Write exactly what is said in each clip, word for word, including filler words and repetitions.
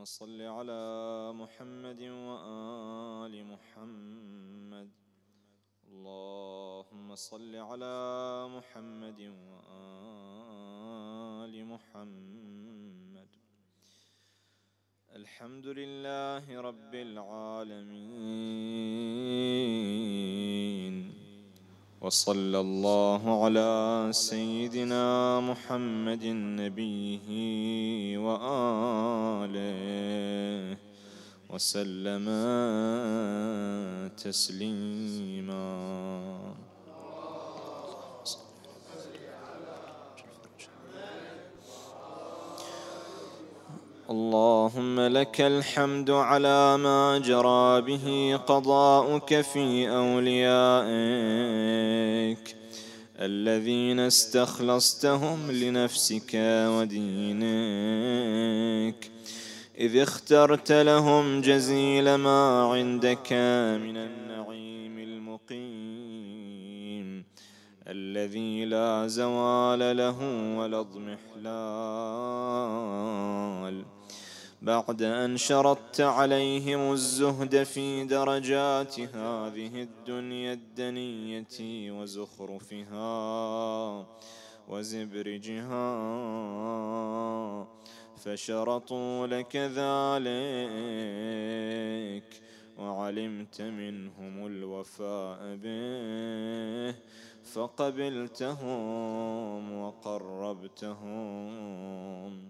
صل على محمد وآل محمد. اللهم صل على محمد وآل محمد. الحمد لله رب العالمين، وصلى الله على سيدنا محمد نبيه وآله وسلم تسليما. اللهم لك الحمد على ما جرى به قضاؤك في أوليائك الذين استخلصتهم لنفسك ودينك، إذ اخترت لهم جزيل ما عندك من النعيم المقيم الذي لا زوال له ولا اضمحلال، بعد أن شرطت عليهم الزهد في درجات هذه الدنيا الدنية وزخرفها وزبرجها، فشرطوا لك ذلك وعلمت منهم الوفاء به فقبلتهم وقربتهم،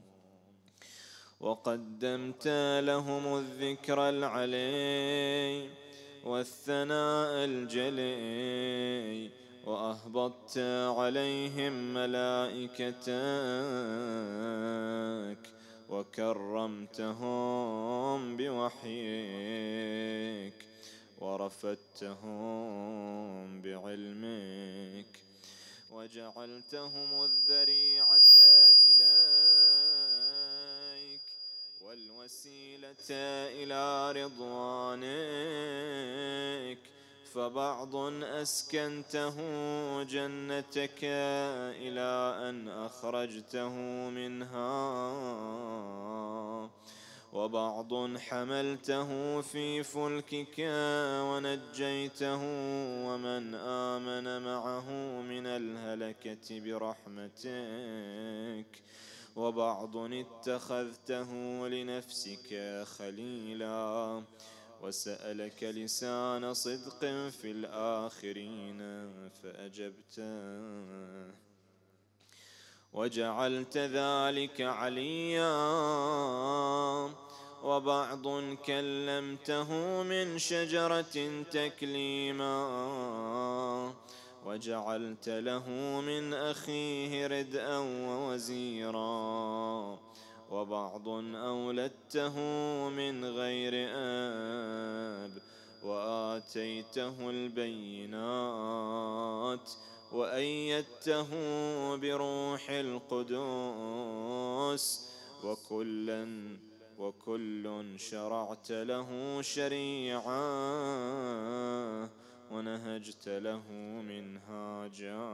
وقدمت لهم الذكر العلي والثناء الجلي، وأهبطت عليهم ملائكتك وكرمتهم بوحيك ورفدتهم بعلمك، وجعلتهم الذريعة إليك والوسيلة إلى رضوانك، فبعض أسكنته جنتك إلى أن أخرجته منها، وبعض حملته في فلكك ونجيته ومن آمن معه من الهلكة برحمتك، وبعض اتخذته لنفسك خليلا وسألك لسان صدق في الآخرين فأجبته، وجعلت ذلك عليا، وبعض كلمته من شجرة تكليما، وجعلت له من أخيه ردءا ووزيرا، وبعض أولدته من غير آب، وآتيته البينات وأيدته بروح القدس، وكلا وكل شرعت له شريعا ونهجت له منهاجا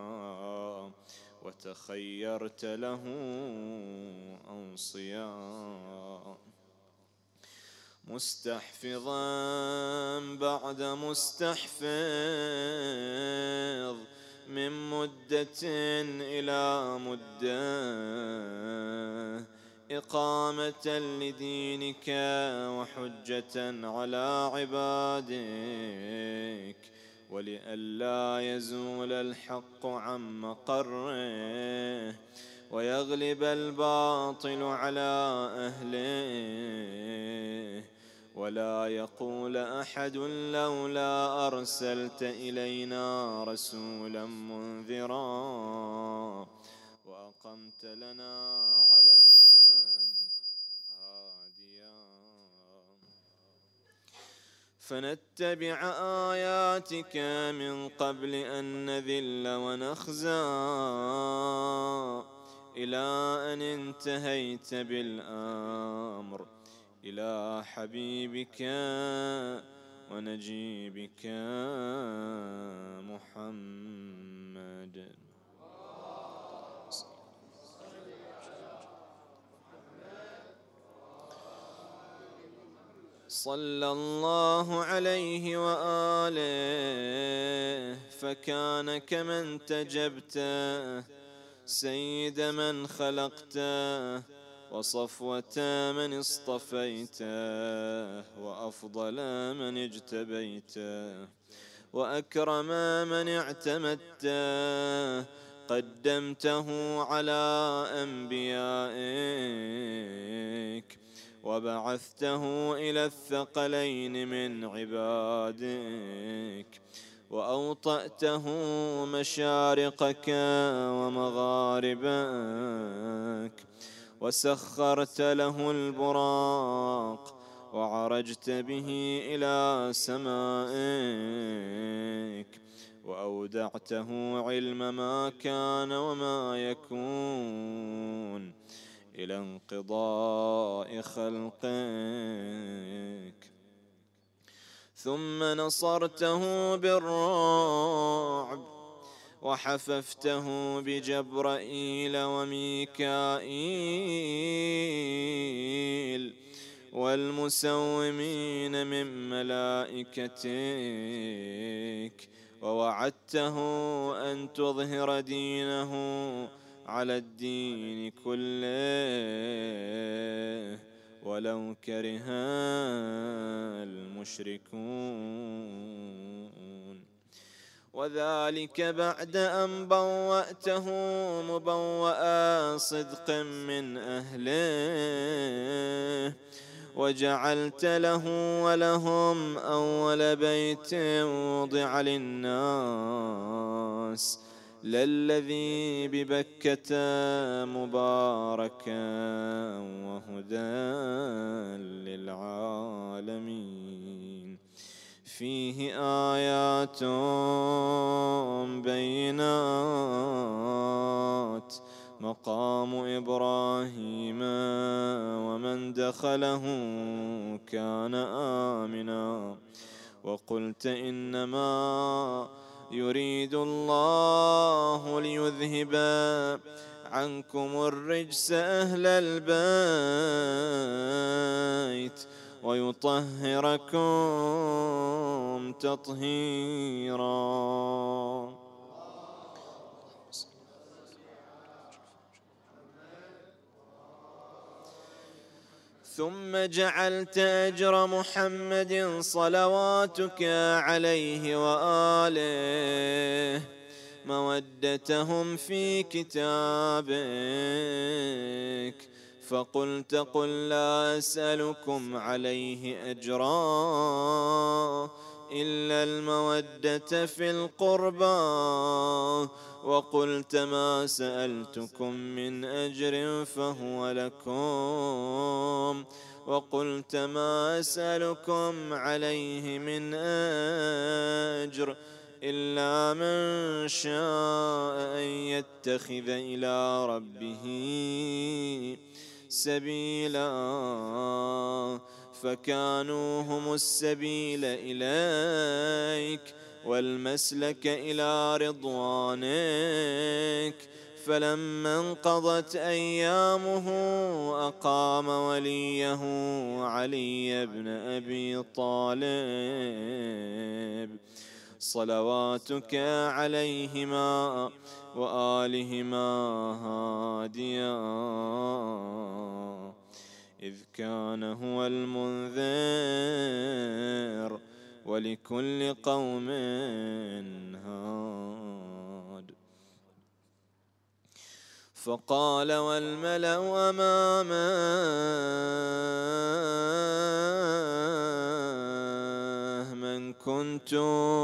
وتخيرت له أوصيا، مستحفظا بعد مستحفظ من مدة إلى مدة، إقامة لدينك وحجة على عبادك، ولئلا يزول الحق عن مقره ويغلب الباطل على أهله، ولا يقول أحد لولا أرسلت إلينا رسولا منذرا وأقمت لنا علما هاديا، فنتبع آياتك من قبل أن نذل ونخزى، إلى أن انتهيت بالأمر إلى حبيبك ونجيبك محمد. صلى الله عليه وآله فكان كمن تجبته سيد من خلقته وصفوة من اصطفيته وأفضل من اجتبيته وأكرم من اعتمدته قدمته على أنبيائك وبعثته إلى الثقلين من عبادك وأوطأته مشارقك ومغاربك وسخرت له البراق وعرجت به إلى سمائك وأودعته علم ما كان وما يكون إلى انقضاء خلقك ثم نصرته بالرعب وحففته بجبرائيل وميكائيل والمسومين من ملائكتك ووعدته أن تظهر دينه على الدين كله ولو كره المشركون وذلك بعد أن بوأته مبوأ صدق من أهله وجعلت له ولهم أول بيت وضع للناس للذي ببكة مباركا وهدى للعالمين فيه آيات بينات مقام إبراهيم ومن دخله كان آمنا وقلت إنما يريد الله ليذهب عنكم الرجس أهل البيت ويطهركم تطهيرا. ثم جعلت أجر محمد صلواتك عليه وآله مودتهم في كتابك فقلت قل لا أسألكم عليه أجرا إلا المودة في القربى وقلت ما سألتكم من أجر فهو لكم وقلت ما أسألكم عليه من أجر إلا من شاء أن يتخذ إلى ربه سبيلا فكانوا هم السبيل إليك والمسلك إلى رضوانك فلما انقضت أيامه أقام وليه علي بن أبي طالب صلواتك عليهما وآلهما هاديا إذ كان هو المنذر ولكل قوم هاد فقال والملأ أمامه من كنت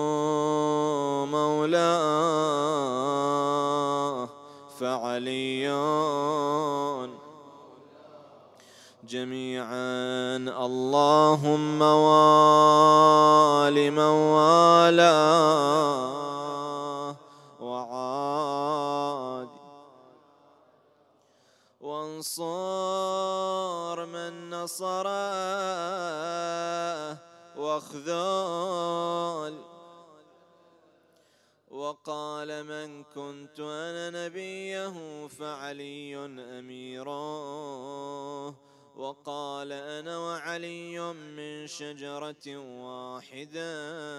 مولاه فعلي جميعا اللهم وال من والاه وعاد وانصر من نصره واخذل وقال من كنت أنا نبيه فعلي أميره وقال أنا وعلي من شجرة واحدة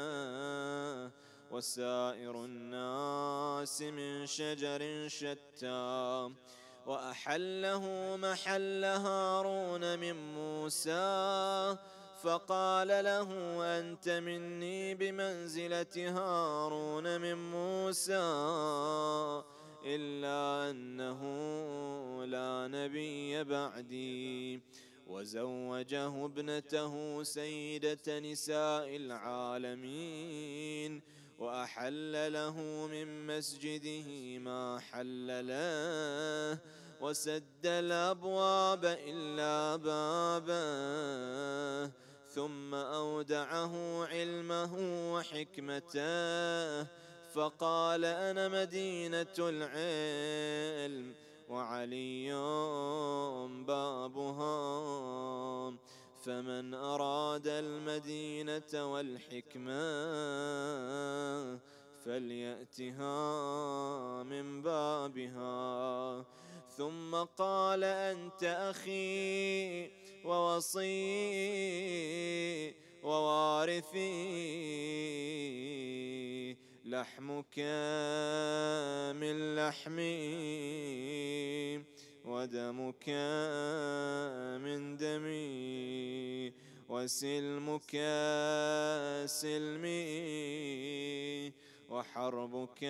وسائر الناس من شجر شتى، وأحله محل هارون من موسى، فقال له أنت مني بمنزلة هارون من موسى، إلا أنه لا نبي بعدي. وزوجه ابنته سيدة نساء العالمين، وأحل له من مسجده ما حل له، وسد الأبواب إلا بابه، ثم أودعه علمه وحكمته، فقال أنا مدينة العلم وعلي بابها، فمن أراد المدينة والحكمة فليأتها من بابها. ثم قال أنت أخي ووصي ووارثي، لحمك من لحمي ودمك من دمي وسلمك سلمي وحربك،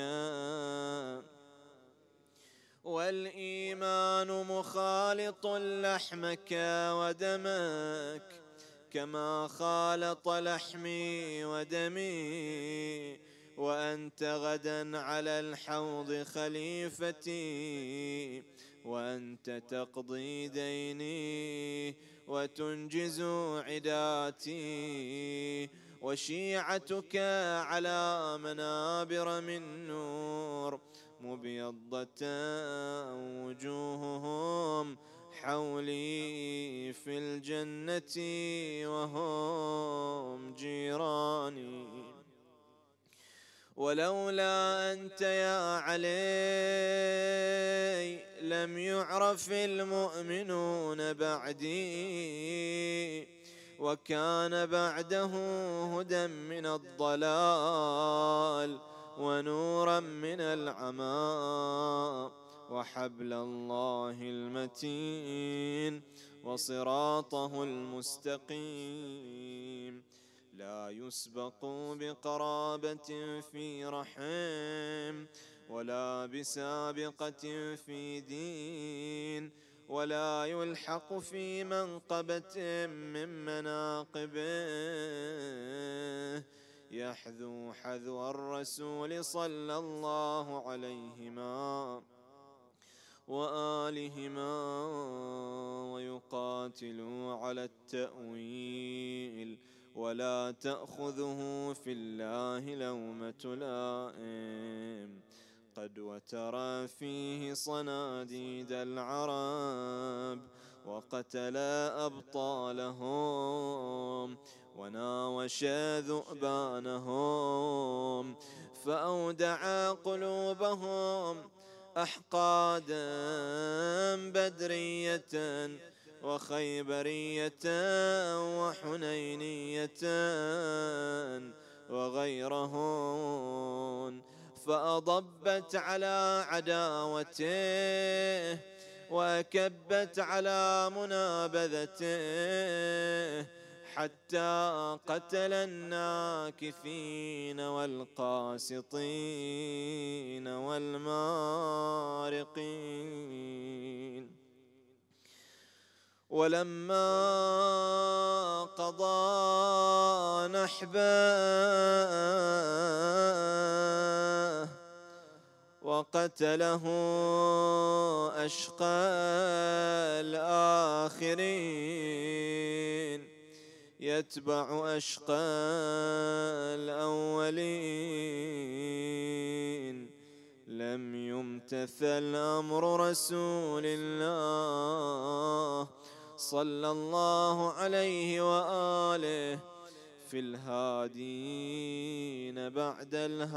والإيمان مخالط لحمك ودمك كما خالط لحمي ودمي، وأنت غدا على الحوض خليفتي، وأنت تقضي ديني وتنجز عداتي، وشيعتك على منابر من نور مبيضة وجوههم حولي في الجنة وهم جيراني. ولولا أنت يا علي لم يعرف المؤمنون بعدي، وكان بعده هدى من الضلال ونورا من العمى، وحبل الله المتين وصراطه المستقيم، لا يسبق بقرابة في رحم، ولا بسابقة في دين، ولا يلحق في منقبة من مناقبه، يحذو حذو الرسول صلى الله عليهما وآلهما، ويقاتل على التأويل، ولا تأخذه في الله لومة لائم، قد وترى فيه صناديد العرب، وقتل أبطالهم، وناوش ذؤبانهم، فأودع قلوبهم أحقادا بدرية وخيبرية وحنينية وغيرهن، فأضبت على عداوته وكبت على منابذته، حتى قتل الناكثين والقاسطين والمارقين. ولما قضى نحبه وقتله أشقى الآخرين يتبع أشقى الأولين، لم يمتثل أمر رسول الله صلى الله عليه وآله في الهادين بعد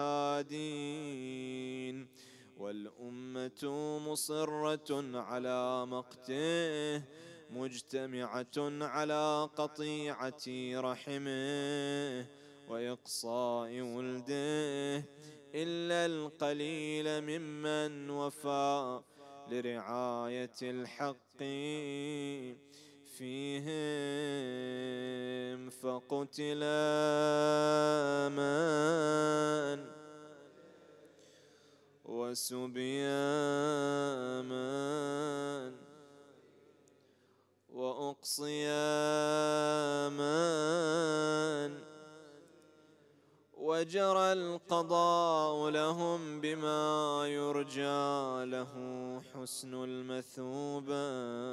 الهادين، والأمة مصرة على مقته مجتمعة على قطيعة رحمه وإقصاء ولده، إلا القليل ممن وفى لرعاية الحق فيهم، فقتل من وسبي من وأقصي من، وجرى القضاء لهم بما يرجى له حسن المثوبة،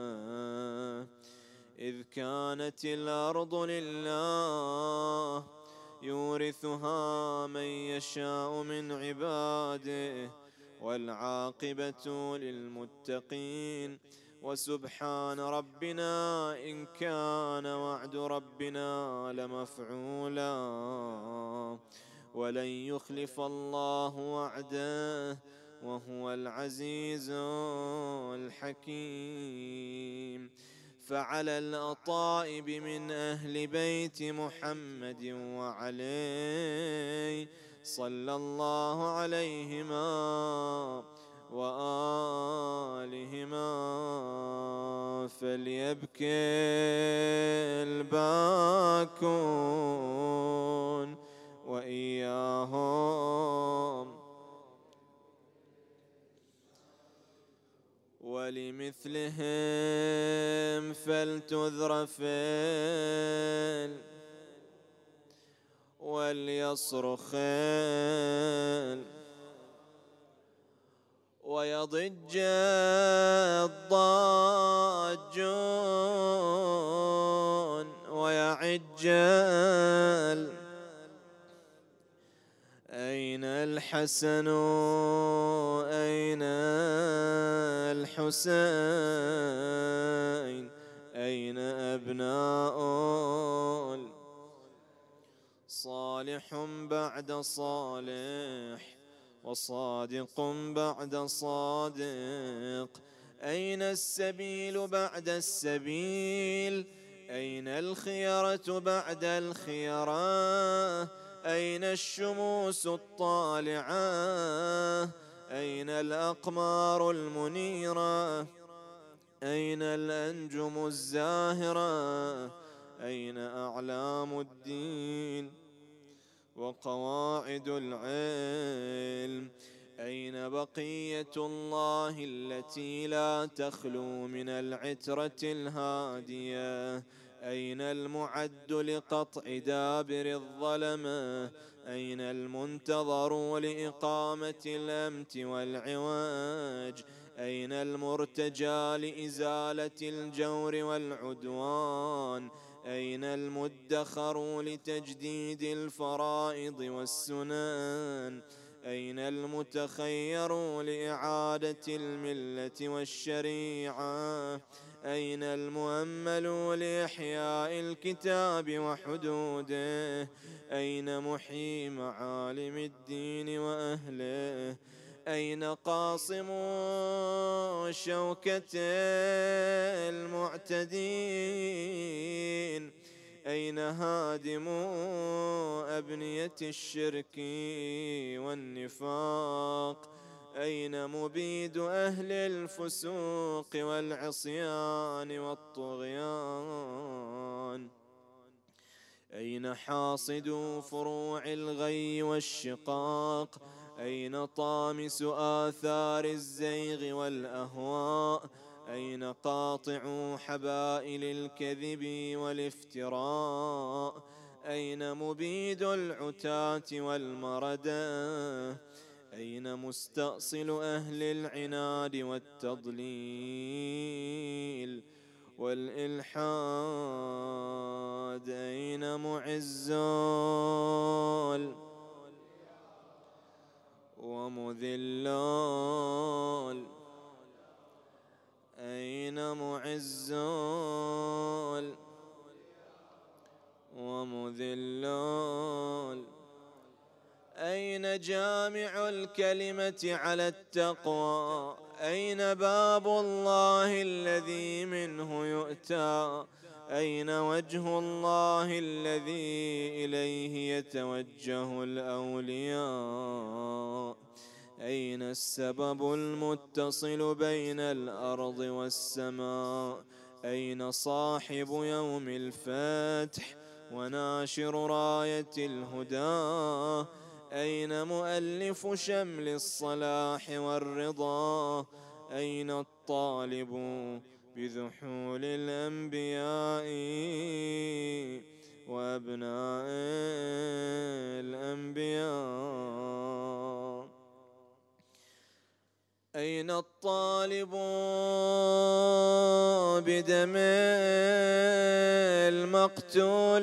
إذ كانت الأرض لله يورثها من يشاء من عباده، والعاقبة للمتقين. وسبحان ربنا إن كان وعد ربنا لمفعولا، ولن يخلف الله وعده وهو العزيز الحكيم. فعلى الأطائب من أهل بيت محمد وعليه صلى الله عليهما وآلهما فليبكي الباكون وإياهم، ولمثلهم فلتذرف وليصرخ ويضج الضاجون ويعج. أين الحسن أين الحسين أين أبناء صالح بعد صالح وصادق بعد صادق؟ أين السبيل بعد السبيل؟ أين الخيرة بعد الخيرة؟ أين الشموس الطالعة؟ أين الأقمار المنيرة؟ أين الأنجم الزاهرة؟ أين أعلام الدين وقواعد العلم؟ أين بقية الله التي لا تخلو من العترة الهادية؟ أين المعد لقطع دابر الظلمة؟ أين المنتظر لإقامة الأمت والعواج؟ أين المرتجى لإزالة الجور والعدوان؟ أين المدخر لتجديد الفرائض والسنن؟ أين المتخير لإعادة الملة والشريعة؟ أين المؤمل لإحياء الكتاب وحدوده؟ أين محيي معالم الدين وأهله؟ أين قاصم شوكة المعتدين؟ أين هادم أبنية الشرك والنفاق؟ أين مبيد أهل الفسوق والعصيان والطغيان؟ أين حاصد فروع الغي والشقاق؟ أين طامس آثار الزيغ والأهواء؟ أين قاطع حبائل الكذب والافتراء؟ أين مبيد العتاة والمردة؟ أين مستأصل أهل العناد والتضليل والإلحاد؟ أين معزول ومذلول؟ أين معزول ومذلول؟ أين جامع الكلمة على التقوى؟ أين باب الله الذي منه يؤتى؟ أين وجه الله الذي إليه يتوجه الأولياء؟ أين السبب المتصل بين الأرض والسماء؟ أين صاحب يوم الفتح وناشر راية الهدى؟ أين مؤلف شمل الصلاح والرضا؟ أين الطالب بذحول الأنبياء وأبناء الأنبياء؟ أين الطالب بدم المقتول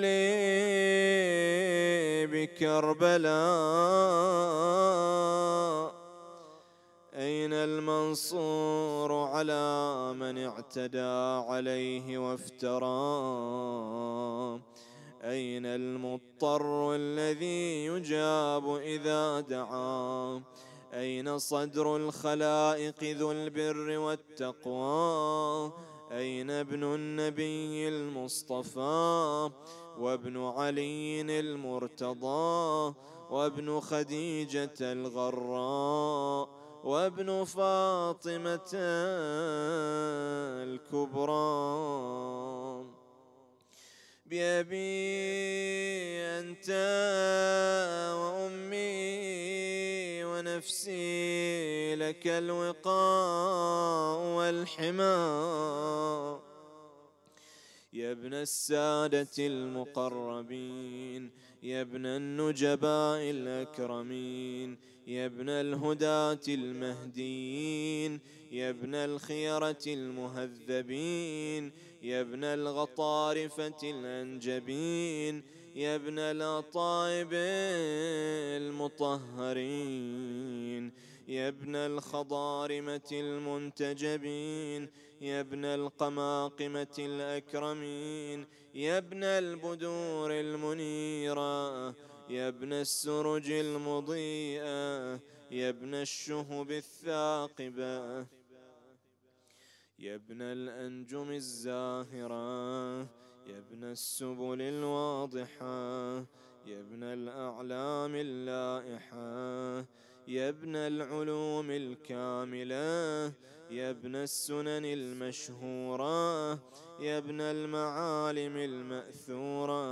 بكربلاء؟ أين المنصور على من اعتدى عليه وافترى؟ أين المضطر الذي يجاب إذا دعا؟ أين صدر الخلائق ذو البر والتقوى؟ أين ابن النبي المصطفى وابن علي المرتضى وابن خديجة الغراء وابن فاطمة الكبرى؟ بأبي أنت وأمي ونفسي لك الوقاء والحماء. يا ابن السادة المقربين، يا ابن النجباء الأكرمين، يا ابن الهداة المهديين، يا ابن الخيرة المهذبين، يا ابن الغطارفة الأنجبين، يا ابن الأطايب المطهرين، يا ابن الخضارمة المنتجبين، يا ابن القماقمة الأكرمين، يا ابن البدور المنيرة، يا ابن السرج المضيئة، يا ابن الشهب الثاقبة، يا ابن الأنجم الزاهرة، يا ابن السبل الواضحة، يا ابن الأعلام اللائحة، يا ابن العلوم الكاملة، يا ابن السنن المشهورة، يا ابن المعالم المأثورة،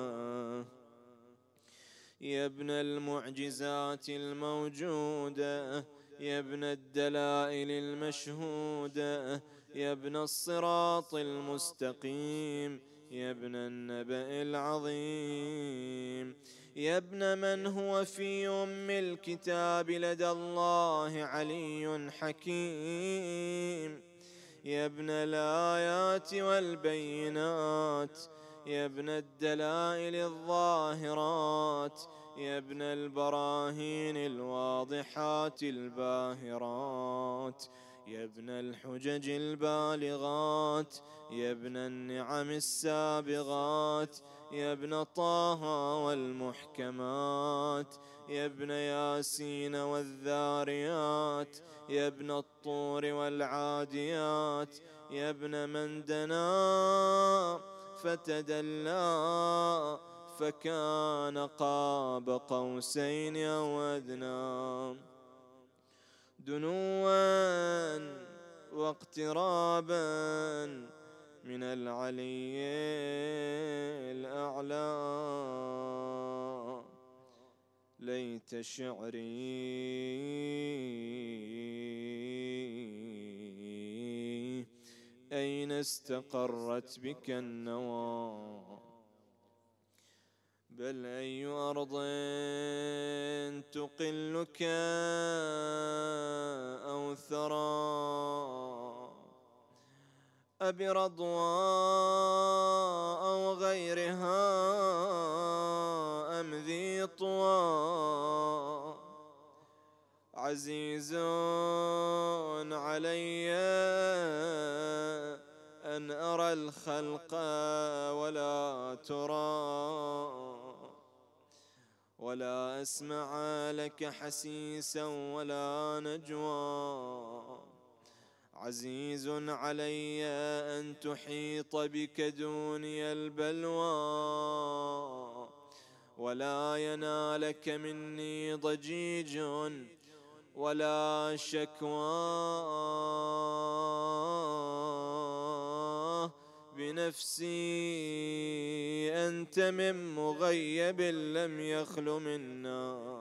يا ابن المعجزات الموجودة، يا ابن الدلائل المشهودة، يا ابن الصراط المستقيم، يا ابن النبأ العظيم، يا ابن من هو في أم الكتاب لدى الله علي حكيم، يا ابن الآيات والبينات، يا ابن الدلائل الظاهرات، يا ابن البراهين الواضحات الباهرات، يا ابن الحجج البالغات، يا ابن النعم السابغات، يا ابن طه والمحكمات، يا ابن ياسين والذاريات، يا ابن الطور والعاديات، يا ابن من دنا فتدلى فكان قاب قوسين أو أدنى. دنوا واقترابا من العلي الأعلى. ليت شعري أين استقرت بك النوى، بل أي أرض تقلك أو ثرى، أبرضوى أو غيرها أم ذي طوى، عزيز علي أن أرى الخلق ولا ترى، ولا أسمع لك حسيسا ولا نجوى، عزيز علي أن تحيط بك دوني البلوى، ولا ينالك مني ضجيج ولا شكوى. بنفسي أنت من مغيب لم يخل منا،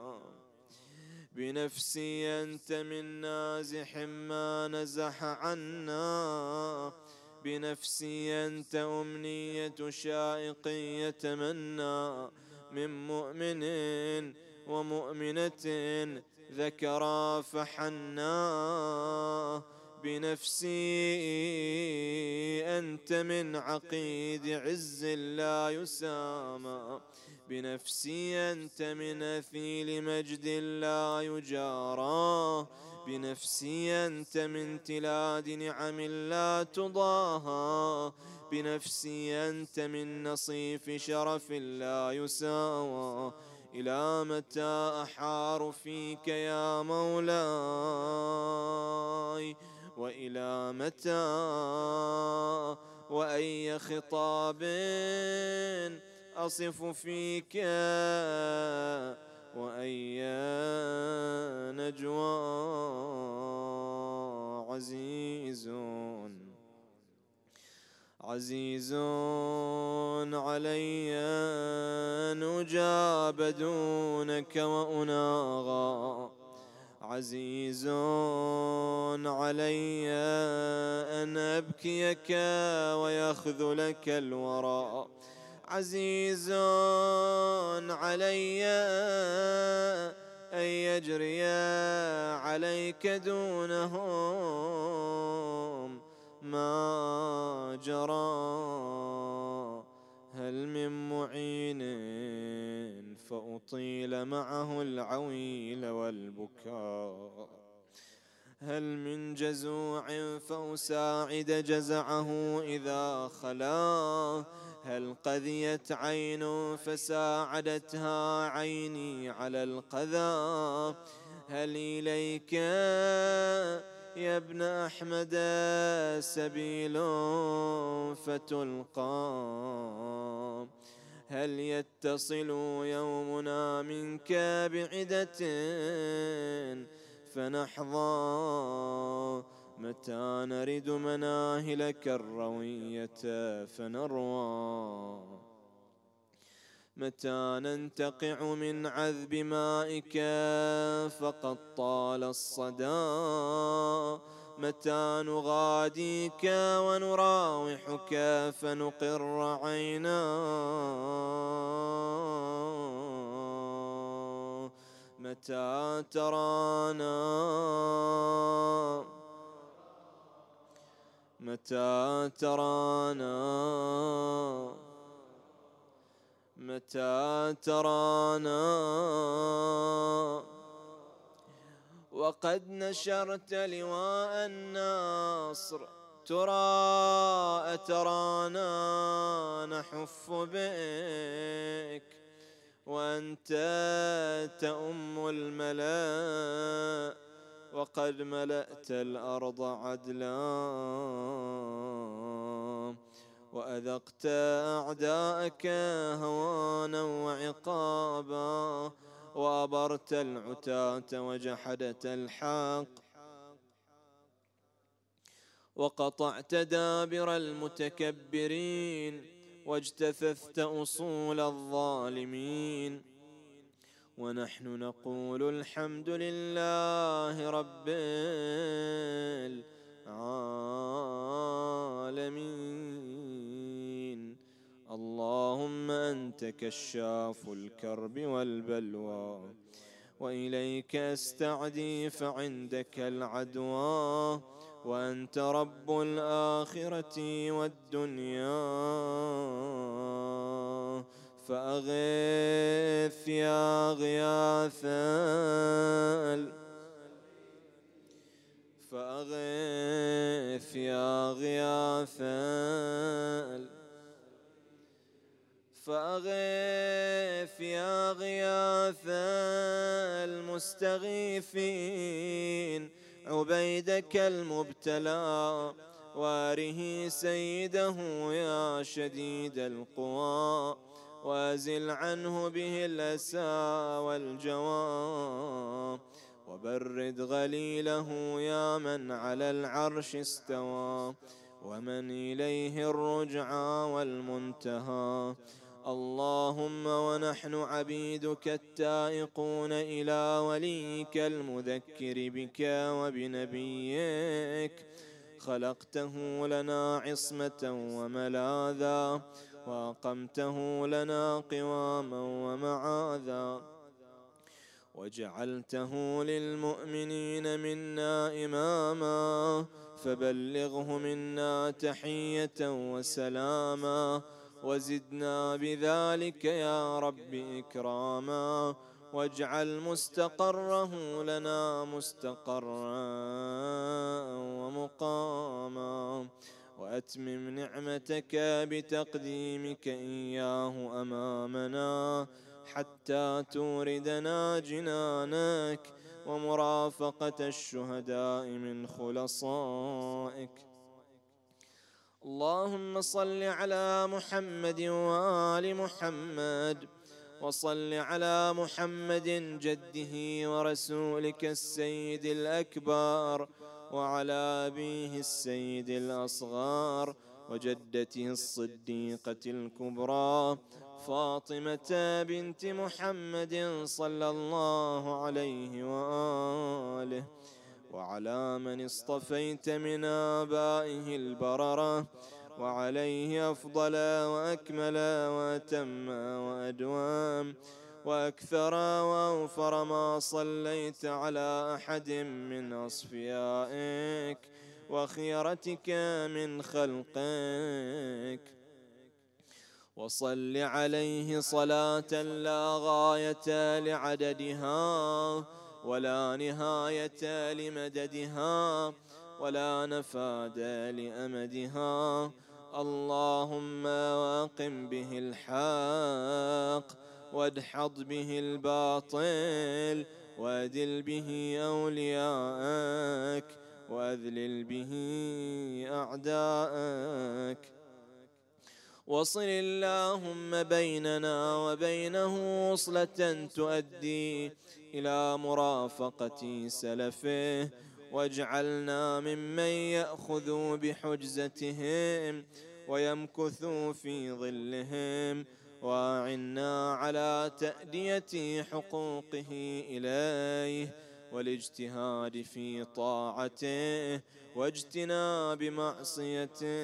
بنفسي أنت من نازح ما نزح عنا، بنفسي أنت أمنية شائق يتمنى من مؤمن ومؤمنة ذكرا فحنا. بنفسي أنت من عقيد عز لا يسامى، بنفسي أنت من أثيل مجد لا يجارى، بنفسي أنت من تلاد نعم لا تضاهى، بنفسي أنت من نصيف شرف لا يساوى. إلى متى أحار فيك يا مولاي، وإلى متى وأي خطاب أصف فيك وأي نجوى. عزيز عزيز علي أن أجاب دونك وأناغى، عزيز علي أن أبكيك ويخذلك الورى، عزيز علي أن يجري عليك دونهم ما جرى. هل من معين فأطيل معه العويل والبكاء، هل من جزوع فأساعد جزعه إذا خلا، هل قذيت عين فساعدتها عيني على القذى، هل إليك يا ابن أحمد سبيل فتلقى، هل يتصل يومنا منك بعدة فنحظى، متى نرد مناهلك الروية فنروى، متى ننتقع من عذب مائك فقد طال الصدى، متى نغاديك ونراوحك فنقر عينا، متى ترانا متى ترانا متى ترانا وقد نشرت لواء النصر، ترى أترانا نحف بك وأنت تؤم الملأ، وقد ملأت الأرض عدلا وأذقت أعداءك هوانا وعقابا، وأبرت العتاة وجحدت الحق، وقطعت دابر المتكبرين واجتثثت أصول الظالمين. ونحن نقول الحمد لله رب العالمين. اللهم أنت كشاف الكرب والبلوى، وإليك أستعدي فعندك العدوى، وأنت رب الآخرة والدنيا، فأغث يا غياث فأغث يا غياث فأغث يا غياث المستغيثين، عبيدك المبتلى، واره سيده يا شديد القوى، وازل عنه به الأسى والجوى، وبرد غليله يا من على العرش استوى، ومن إليه الرجعى والمنتهى. اللهم ونحن عبيدك التائقون إلى وليك المذكر بك وبنبيك، خلقته لنا عصمة وملاذا، وأقمته لنا قواما ومعاذا، وجعلته للمؤمنين منا إماما، فبلغه منا تحية وسلاما، وزدنا بذلك يا رب إكراما، واجعل مستقره لنا مستقرا ومقاما، وأتمم نعمتك بتقديمك إياه أمامنا، حتى توردنا جنانك ومرافقة الشهداء من خلصائك. اللهم صل على محمد وآل محمد، وصل على محمد جده ورسولك السيد الأكبر، وعلى أبيه السيد الأصغر، وجدته الصديقة الكبرى فاطمة بنت محمد صلى الله عليه وآله، وعلى من اصطفيت من آبائه البررة، وعليه أفضل وأكمل وأتم وأدوام وأكثر وأوفر ما صليت على أحد من أصفيائك وخيرتك من خلقك. وصل عليه صلاة لا غاية لعددها، ولا نهاية لمددها، ولا نفاد لأمدها. اللهم واقم به الحق، وادحض به الباطل، وادل به أولياءك، وأذلل به أعداءك. وصل اللهم بيننا وبينه وصلة تؤدي إلى مرافقة سلفه، واجعلنا ممن يأخذ بحجزتهم ويمكث في ظلهم، وأعنا على تأدية حقوقه إليه والاجتهاد في طاعته واجتناب معصيته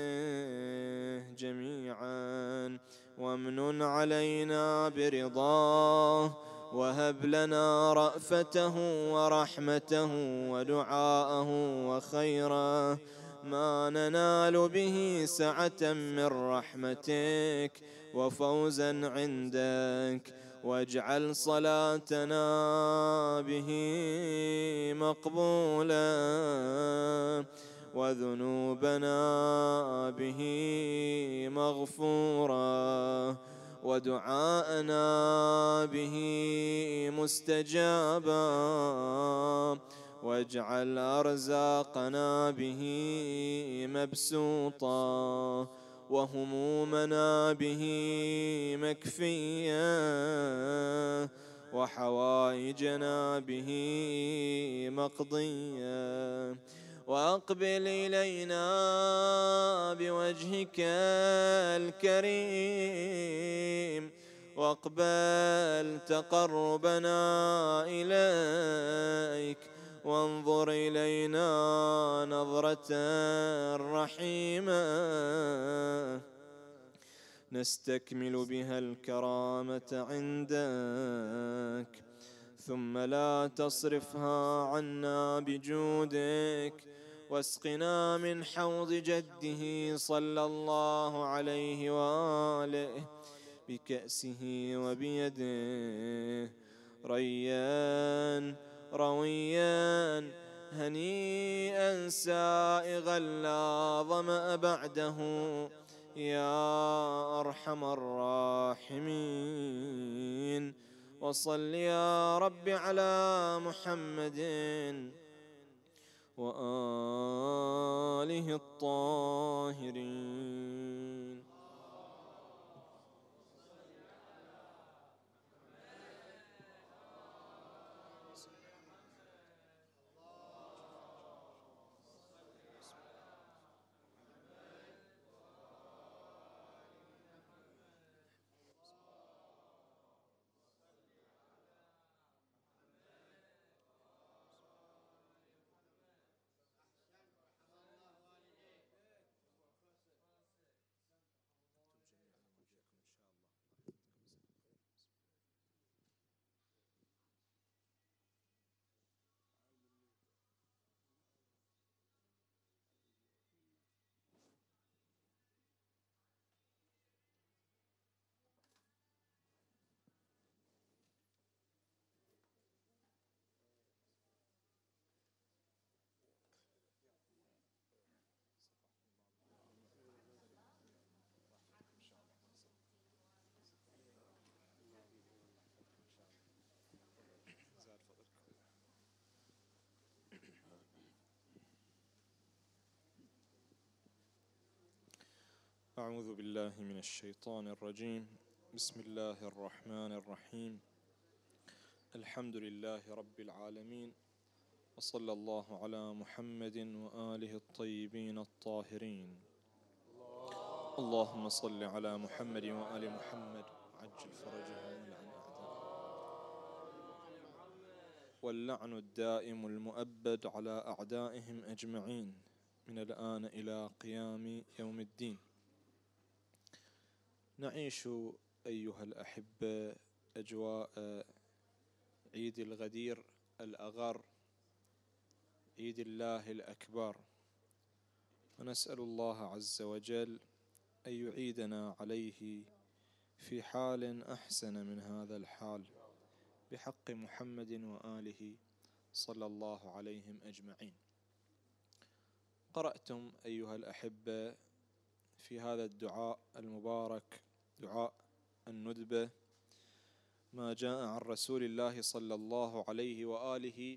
جميعا، وامنن علينا برضاه، وهب لنا رأفته ورحمته ودعاءه وخيرا ما ننال به سعة من رحمتك وفوزا عندك. واجعل صلاتنا به مقبولا، وذنوبنا به مغفورا، ودعاءنا به مستجابا، واجعل أرزاقنا به مبسوطا، وهمومنا به مكفيا، وحوائجنا به مقضيا. وأقبل إلينا بوجهك الكريم، واقبل تقربنا إليك، وانظر إلينا نظرة رحيمة نستكمل بها الكرامة عندك، ثم لا تصرفها عنا بجودك، واسقنا من حوض جده صلى الله عليه وآله بكأسه وبيده ريان رويا هنيئا سائغا لا ظمأ بعده يا أرحم الراحمين. وصل يا رب على محمد وآله الطاهرين. أعوذ بالله من الشيطان الرجيم. بسم الله الرحمن الرحيم. الحمد لله رب العالمين، وصلى الله على محمد وآله الطيبين الطاهرين. اللهم صل على محمد وآل محمد، عجل فرجهم والعن أعدائهم، واللعن الدائم المؤبد على أعدائهم أجمعين من الآن إلى قيام يوم الدين. نعيش أيها الأحبة أجواء عيد الغدير الأغر، عيد الله الأكبر، ونسأل الله عز وجل أن يعيدنا عليه في حال أحسن من هذا الحال بحق محمد وآله صلى الله عليهم أجمعين. قرأتم أيها الأحبة في هذا الدعاء المبارك، دعاء الندبة، ما جاء عن رسول الله صلى الله عليه وآله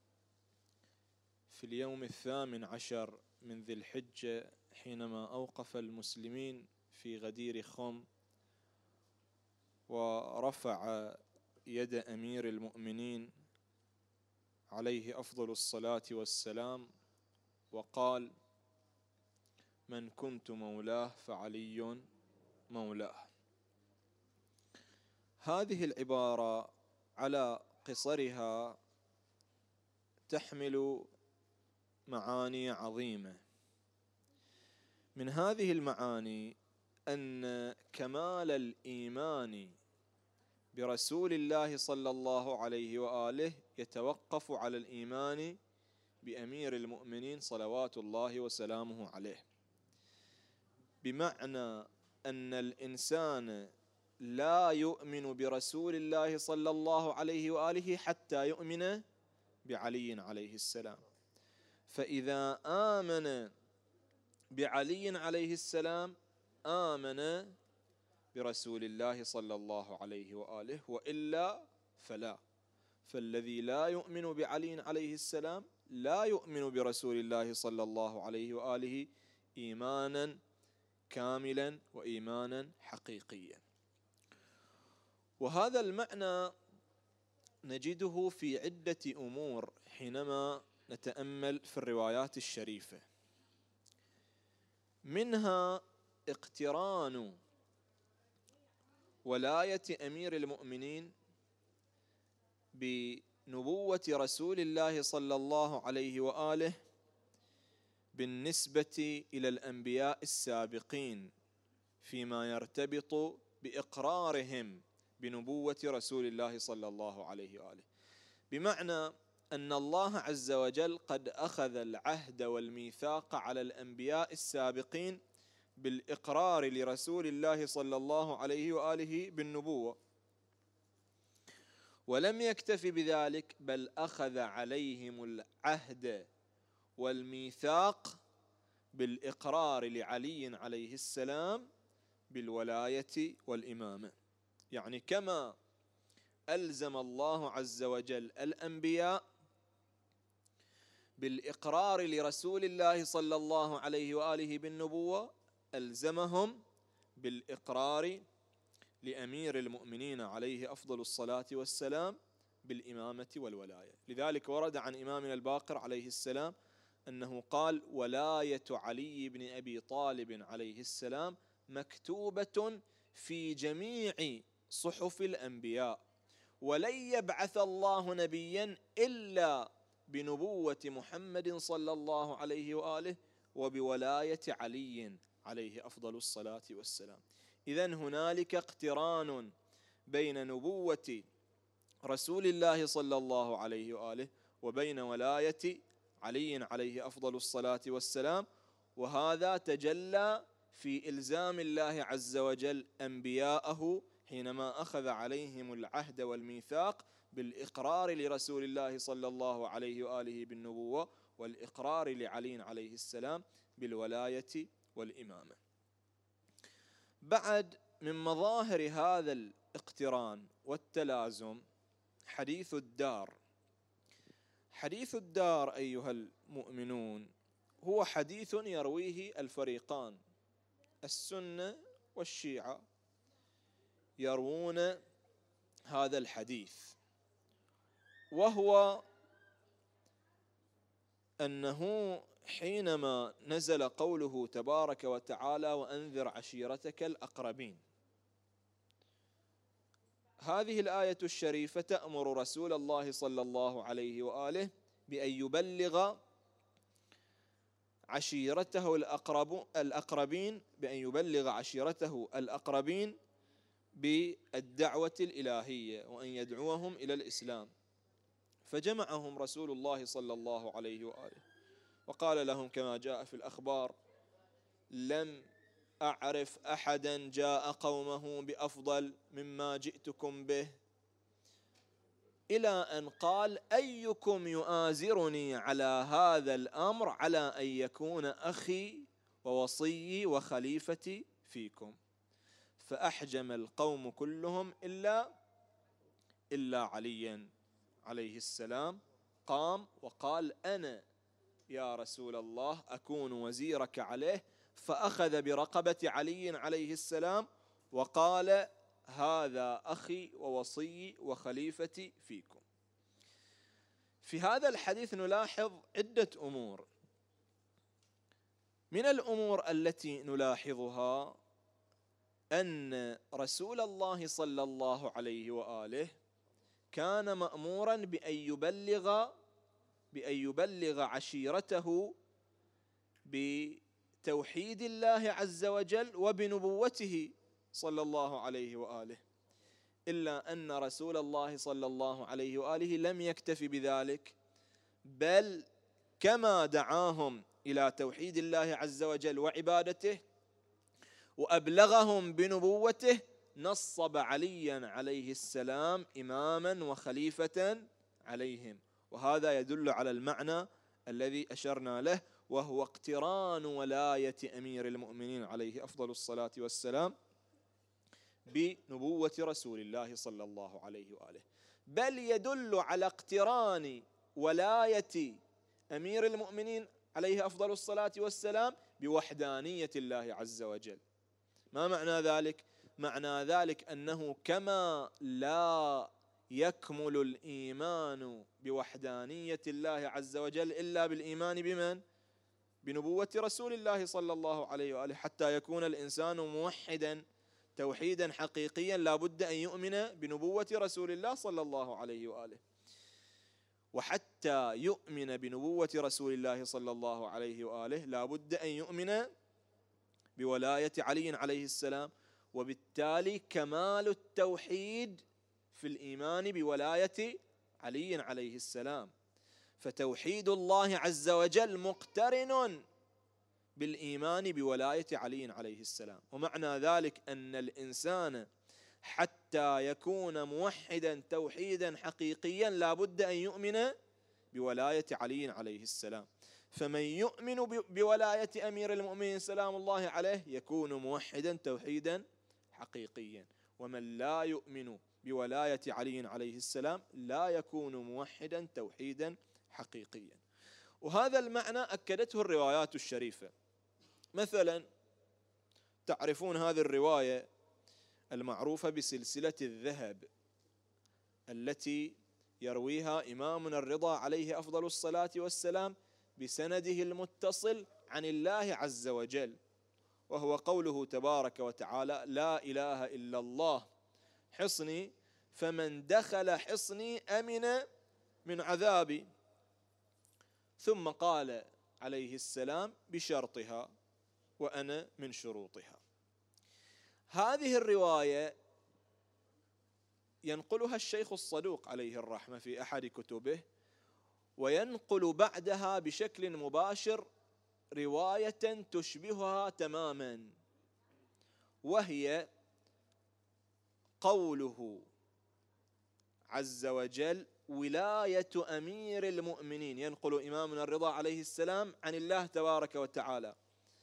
في اليوم الثامن عشر من ذي الحجة، حينما أوقف المسلمين في غدير خم ورفع يد أمير المؤمنين عليه أفضل الصلاة والسلام وقال: من كنت مولاه فعلي مولاه. هذه العبارة على قصرها تحمل معاني عظيمة. من هذه المعاني أن كمال الإيمان برسول الله صلى الله عليه وآله يتوقف على الإيمان بأمير المؤمنين صلوات الله وسلامه عليه، بمعنى أن الإنسان لا يؤمن برسول الله صلى الله عليه وآله حتى يؤمن بعلي عليه السلام. فإذا آمن بعلي عليه السلام آمن برسول الله صلى الله عليه وآله، وإلا فلا. فالذي لا يؤمن بعلي عليه السلام لا يؤمن برسول الله صلى الله عليه وآله إيمانا كاملا وإيمانا حقيقيا. وهذا المعنى نجده في عدة أمور حينما نتأمل في الروايات الشريفة، منها اقتران ولاية أمير المؤمنين بنبوة رسول الله صلى الله عليه وآله بالنسبة إلى الأنبياء السابقين، فيما يرتبط بإقرارهم بنبوة رسول الله صلى الله عليه وآله، بمعنى أن الله عز وجل قد أخذ العهد والميثاق على الأنبياء السابقين بالإقرار لرسول الله صلى الله عليه وآله بالنبوة، ولم يكتف بذلك، بل أخذ عليهم العهد والميثاق بالإقرار لعلي عليه السلام بالولاية والإمامة. يعني كما ألزم الله عز وجل الأنبياء بالإقرار لرسول الله صلى الله عليه وآله بالنبوة، ألزمهم بالإقرار لأمير المؤمنين عليه أفضل الصلاة والسلام بالإمامة والولاية. لذلك ورد عن إمامنا الباقر عليه السلام أنه قال: ولاية علي بن أبي طالب عليه السلام مكتوبة في جميع صحف الأنبياء، ولن يبعث الله نبيا إلا بنبوة محمد صلى الله عليه وآله وبولاية علي عليه أفضل الصلاة والسلام. إذن هنالك اقتران بين نبوة رسول الله صلى الله عليه وآله وبين ولاية علي عليه أفضل الصلاة والسلام، وهذا تجلى في إلزام الله عز وجل أنبياءه حينما أخذ عليهم العهد والميثاق بالإقرار لرسول الله صلى الله عليه وآله بالنبوة، والإقرار لعلي عليه السلام بالولاية والإمامة. بعد من مظاهر هذا الاقتران والتلازم حديث الدار. حديث الدار أيها المؤمنون هو حديث يرويه الفريقان، السنة والشيعة يروون هذا الحديث، وهو أنه حينما نزل قوله تبارك وتعالى: وأنذر عشيرتك الأقربين، هذه الآية الشريفة تأمر رسول الله صلى الله عليه وآله بأن يبلغ عشيرته الأقرب الأقربين بأن يبلغ عشيرته الأقربين بالدعوة الإلهية وأن يدعوهم إلى الإسلام. فجمعهم رسول الله صلى الله عليه وآله وقال لهم كما جاء في الأخبار: لم أعرف أحدا جاء قومه بأفضل مما جئتكم به، إلى أن قال: أيكم يؤازرني على هذا الأمر على أن يكون أخي ووصيي وخليفتي فيكم. فأحجم القوم كلهم إلا إلا عليا عليه السلام، قام وقال: أنا يا رسول الله أكون وزيرك عليه، فأخذ برقبة علي عليه السلام وقال: هذا أخي ووصي وخليفتي فيكم. في هذا الحديث نلاحظ عدة أمور. من الأمور التي نلاحظها أن رسول الله صلى الله عليه وآله كان مأمورا بأن يبلغ بأن يبلغ عشيرته بتوحيد الله عز وجل وبنبوته صلى الله عليه وآله، إلا أن رسول الله صلى الله عليه وآله لم يكتف بذلك، بل كما دعاهم إلى توحيد الله عز وجل وعبادته وأبلغهم بنبوته، نصب عليا عليه السلام إماما وخليفة عليهم. وهذا يدل على المعنى الذي أشرنا له، وهو اقتران ولاية أمير المؤمنين عليه أفضل الصلاة والسلام بنبوة رسول الله صلى الله عليه وآله، بل يدل على اقتران ولاية أمير المؤمنين عليه أفضل الصلاة والسلام بوحدانية الله عز وجل. ما معنى ذلك؟ معنى ذلك أنه كما لا يكمل الإيمان بوحدانية الله عز وجل إلا بالإيمان بمن؟ بنبوة رسول الله صلى الله عليه وآله. حتى يكون الإنسان موحدا توحيدا حقيقيا لا بد أن يؤمن بنبوة رسول الله صلى الله عليه وآله، وحتى يؤمن بنبوة رسول الله صلى الله عليه وآله لا بد أن يؤمن بولاية علي عليه السلام. وبالتالي كمال التوحيد في الإيمان بولاية علي عليه السلام، فتوحيد الله عز وجل مقترن بالإيمان بولاية علي عليه السلام. ومعنى ذلك أن الإنسان حتى يكون موحدا توحيدا حقيقيا لا بد أن يؤمن بولاية علي عليه السلام. فمن يؤمن بولاية أمير المؤمنين سلام الله عليه يكون موحدا توحيدا حقيقيا، ومن لا يؤمن بولاية علي عليه السلام لا يكون موحدا توحيدا حقيقيا. وهذا المعنى أكدته الروايات الشريفة. مثلا تعرفون هذه الرواية المعروفة بسلسلة الذهب التي يرويها إمامنا الرضا عليه أفضل الصلاة والسلام بسنده المتصل عن الله عز وجل، وهو قوله تبارك وتعالى: لا إله إلا الله حصني فمن دخل حصني أمن من عذابي. ثم قال عليه السلام بشرطها وأنا من شروطها. هذه الرواية ينقلها الشيخ الصدوق عليه الرحمة في أحد كتبه، وينقل بعدها بشكل مباشر رواية تشبهها تماما، وهي قوله عز وجل: ولاية أمير المؤمنين. ينقل إمامنا الرضا عليه السلام عن الله تبارك وتعالى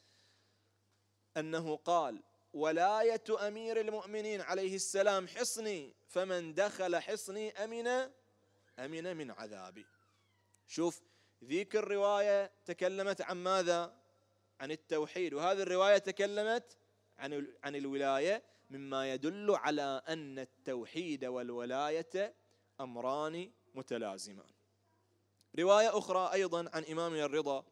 أنه قال: ولاية أمير المؤمنين عليه السلام حصني فمن دخل حصني أمن أمن من عذابي. شوف، ذيك الرواية تكلمت عن ماذا؟ عن التوحيد، وهذه الرواية تكلمت عن عن الولاية، مما يدل على أن التوحيد والولاية أمران متلازمان. رواية أخرى أيضا عن إمامنا الرضا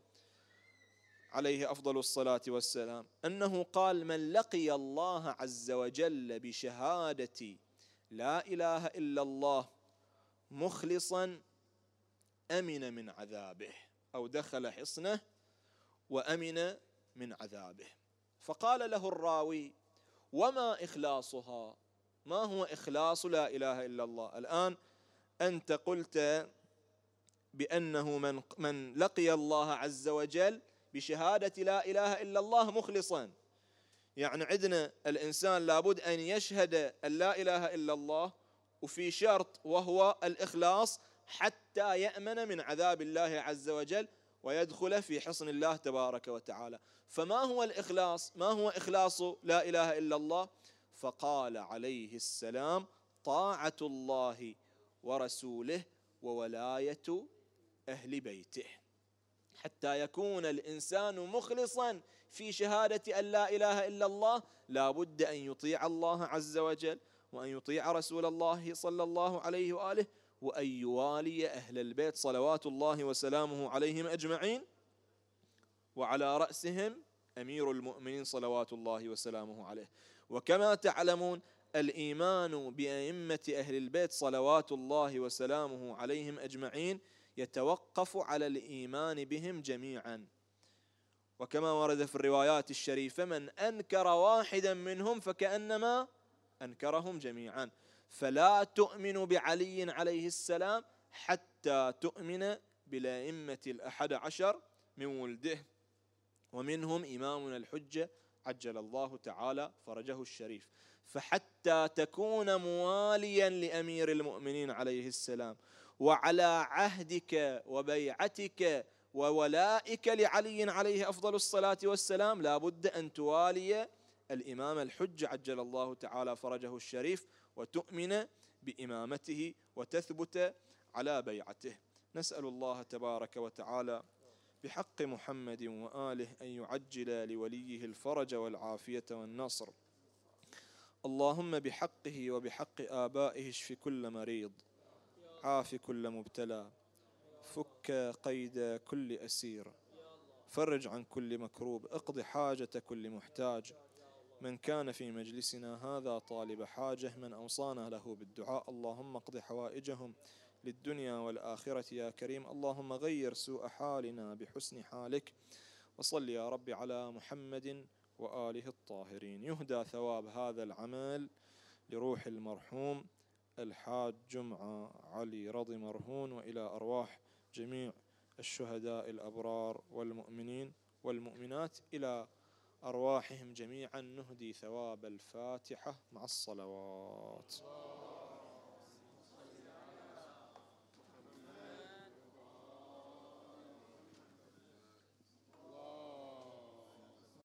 عليه أفضل الصلاة والسلام أنه قال: من لقي الله عز وجل بشهادة لا إله إلا الله مخلصا أمن من عذابه، أو دخل حصنه وأمن من عذابه. فقال له الراوي: وما إخلاصها؟ ما هو إخلاص لا إله إلا الله؟ الآن أنت قلت بأنه من من لقي الله عز وجل بشهادة لا إله إلا الله مخلصا، يعني عندنا الإنسان لابد أن يشهد أن لا إله إلا الله، وفي شرط وهو الإخلاص حتى يأمن من عذاب الله عز وجل ويدخل في حصن الله تبارك وتعالى. فما هو الإخلاص؟ ما هو إخلاص لا إله إلا الله؟ فقال عليه السلام: طاعة الله ورسوله وولاية أهل بيته. حتى يكون الإنسان مخلصا في شهادة أن لا إله إلا الله لا بد أن يطيع الله عز وجل، وأن يطيع رسول الله صلى الله عليه وآله، وأن يوالي أهل البيت صلوات الله وسلامه عليهم أجمعين، وعلى رأسهم أمير المؤمنين صلوات الله وسلامه عليه. وكما تعلمون الإيمان بأئمة أهل البيت صلوات الله وسلامه عليهم أجمعين يتوقف على الإيمان بهم جميعا، وكما ورد في الروايات الشريفة: من أنكر واحدا منهم فكأنما أنكرهم جميعا. فلا تؤمن بعلي عليه السلام حتى تؤمن بالأئمة الأحد عشر من ولده، ومنهم إمامنا الحجة عجل الله تعالى فرجه الشريف. فحتى تكون مواليا لأمير المؤمنين عليه السلام، وعلى عهدك وبيعتك وولائك لعلي عليه أفضل الصلاة والسلام لا بد أن توالي الإمام الحج عجل الله تعالى فرجه الشريف، وتؤمن بإمامته وتثبت على بيعته. نسأل الله تبارك وتعالى بحق محمد وآله أن يعجل لوليه الفرج والعافية والنصر. اللهم بحقه وبحق آبائه اشف كل مريض، عاف كل مبتلى، فك قيد كل أسير، فرج عن كل مكروب، اقض حاجة كل محتاج. من كان في مجلسنا هذا طالب حاجة، من أوصانا له بالدعاء، اللهم اقض حوائجهم للدنيا والآخرة يا كريم. اللهم غير سوء حالنا بحسن حالك، وصل يا رب على محمد وآله الطاهرين. يهدى ثواب هذا العمل لروح المرحوم الحاج جمعة علي رضي مرهون، وإلى أرواح جميع الشهداء الأبرار والمؤمنين والمؤمنات، إلى أرواحهم جميعا نهدي ثواب الفاتحة مع الصلوات.